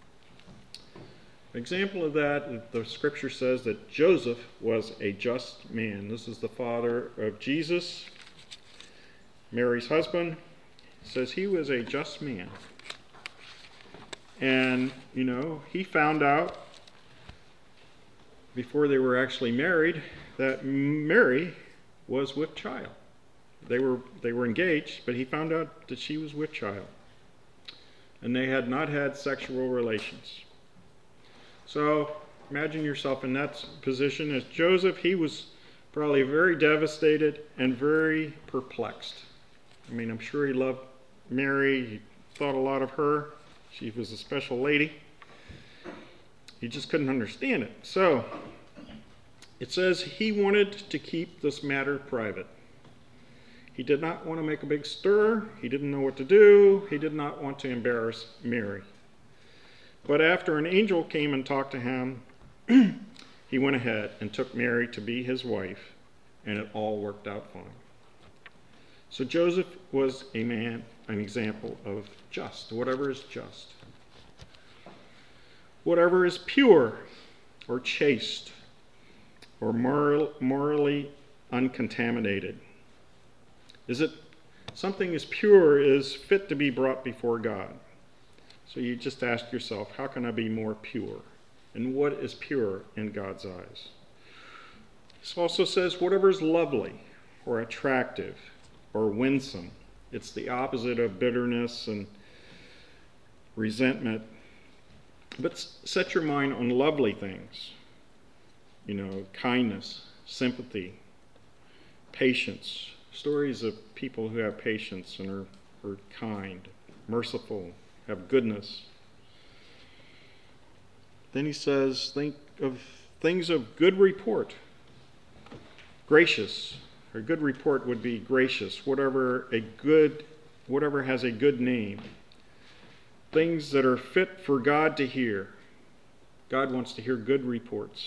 An example of that, the scripture says that Joseph was a just man. This is the father of Jesus, Mary's husband. It says he was a just man. And, he found out before they were actually married that Mary was with child. They were engaged, but he found out that she was with child. And they had not had sexual relations. So imagine yourself in that position as Joseph. He was probably very devastated and very perplexed. I'm sure he loved Mary. He thought a lot of her. She was a special lady. He just couldn't understand it. So it says he wanted to keep this matter private. He did not want to make a big stir. He didn't know what to do. He did not want to embarrass Mary. But after an angel came and talked to him, he went ahead and took Mary to be his wife, and it all worked out fine. So Joseph was a man, an example of just, whatever is just. Whatever is pure or chaste or morally uncontaminated. Is it something is pure is fit to be brought before God? So you just ask yourself, how can I be more pure? And what is pure in God's eyes? This also says whatever is lovely. or attractive or winsome. It's the opposite of bitterness and resentment. But set your mind on lovely things. Kindness, sympathy, patience. Stories of people who have patience and are kind, merciful, have goodness. Then he says, think of things of good report. Gracious. A good report would be gracious, whatever has a good name. Things that are fit for God to hear. God wants to hear good reports.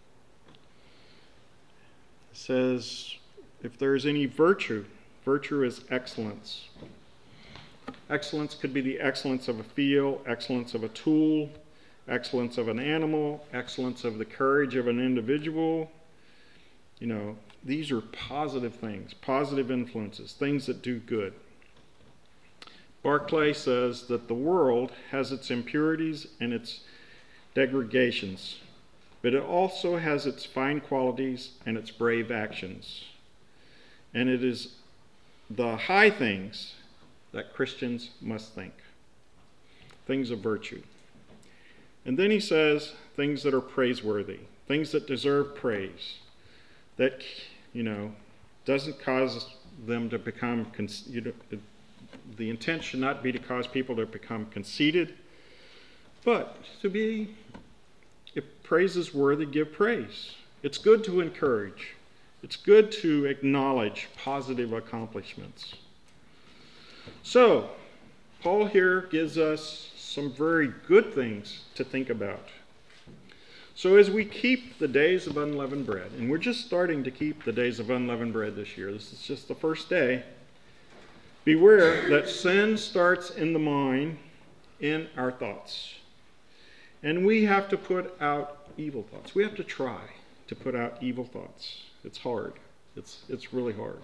It says, if there's any virtue is excellence. Excellence could be the excellence of a field, excellence of a tool, excellence of an animal, excellence of the courage of an individual. These are positive things, positive influences, things that do good. Barclay says that the world has its impurities and its degradations, but it also has its fine qualities and its brave actions. And it is the high things that Christians must think, things of virtue. And then he says things that are praiseworthy, things that deserve praise, that, doesn't cause them to become, the intent should not be to cause people to become conceited, but to be, if praise is worthy, give praise. It's good to encourage. It's good to acknowledge positive accomplishments. So, Paul here gives us some very good things to think about. So as we keep the days of unleavened bread, and we're just starting to keep the days of unleavened bread this year, this is just the first day, beware that sin starts in the mind, in our thoughts. And we have to put out evil thoughts. We have to try to put out evil thoughts. It's hard. It's really hard.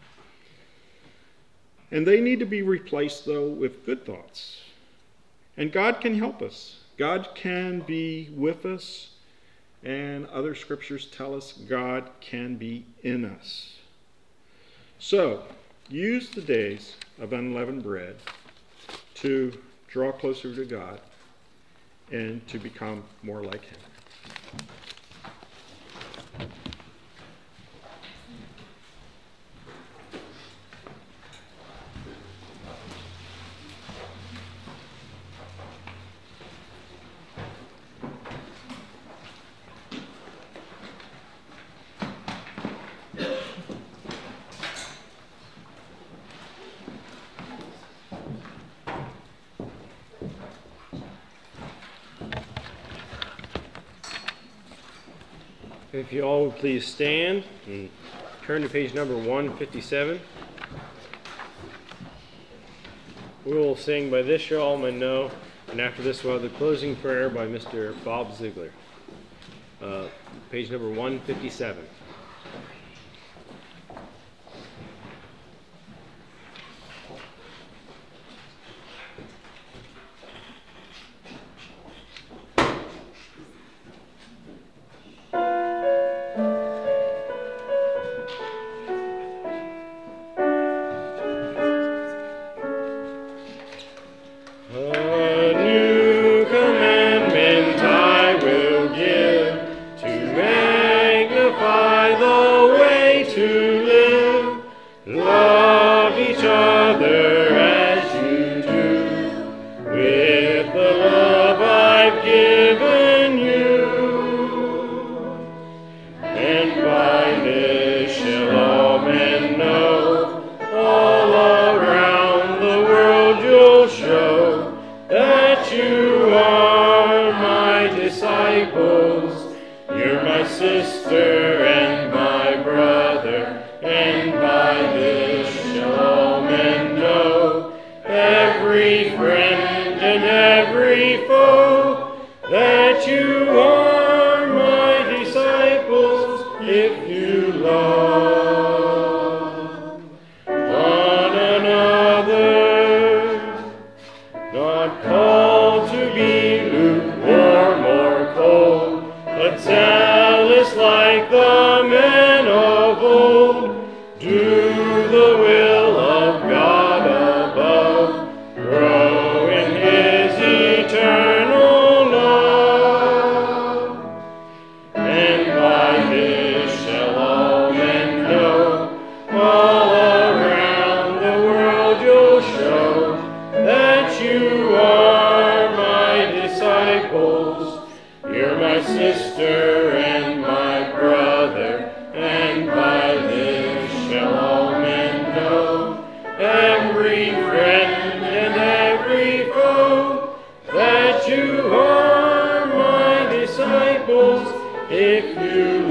And they need to be replaced, though, with good thoughts. And God can help us. God can be with us. And other scriptures tell us God can be in us. So, use the days of unleavened bread to draw closer to God and to become more like Him. If you all would please stand and turn to page number 157. We will sing By This Shall All Men Know, and after this we'll have the closing prayer by Mr. Bob Ziegler. Page number 157. Zealous like the men of old, do if you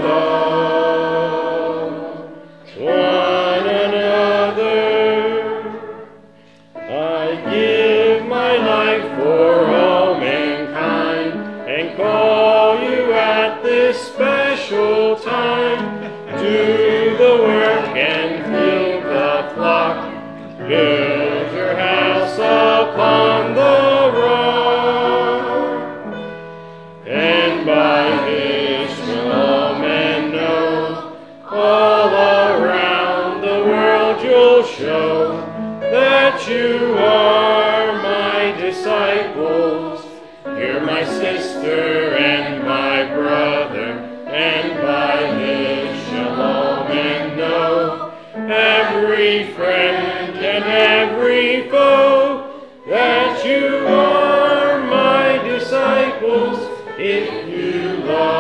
love one another. I give my life for all mankind and call you at this special time. Do the work and fill the flock. Build your house upon the rock. And by this will all men know, all around the world you'll show that you are my disciples. You're my sister and my brother, and by this shall all men know, every friend and every foe, that you are my disciples if you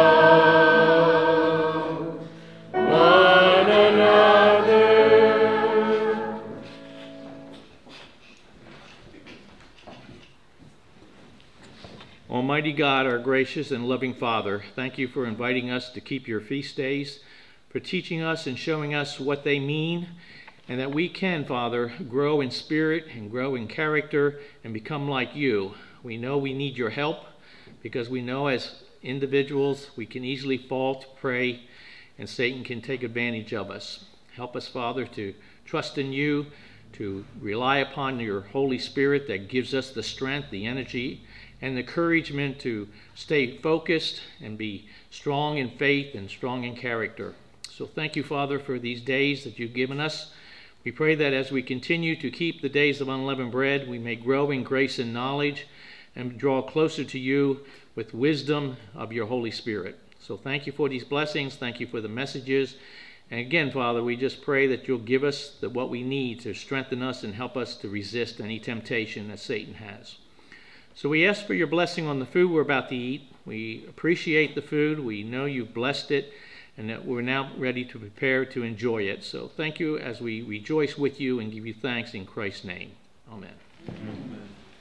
love one another. Almighty God, our gracious and loving Father, thank you for inviting us to keep your feast days, for teaching us and showing us what they mean, and that we can, Father, grow in spirit and grow in character and become like you. We know we need your help because we know as individuals we can easily fall to prey and Satan can take advantage of us. Help us, Father, to trust in you, to rely upon your Holy Spirit that gives us the strength, the energy, and the encouragement to stay focused and be strong in faith and strong in character. So thank you, Father, for these days that you've given us. We pray that as we continue to keep the days of unleavened bread, we may grow in grace and knowledge and draw closer to you with wisdom of your Holy Spirit. So thank you for these blessings. Thank you for the messages. And again, Father, we just pray that you'll give us what we need to strengthen us and help us to resist any temptation that Satan has. So we ask for your blessing on the food we're about to eat. We appreciate the food. We know you've blessed it and that we're now ready to prepare to enjoy it. So thank you as we rejoice with you and give you thanks in Christ's name. Amen. Amen.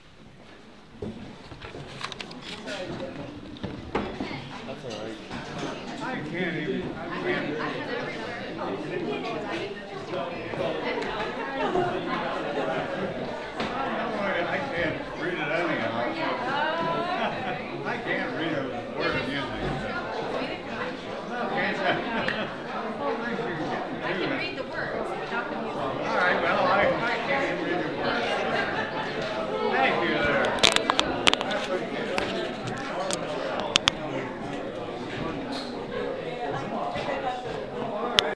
That's all right. I can't even.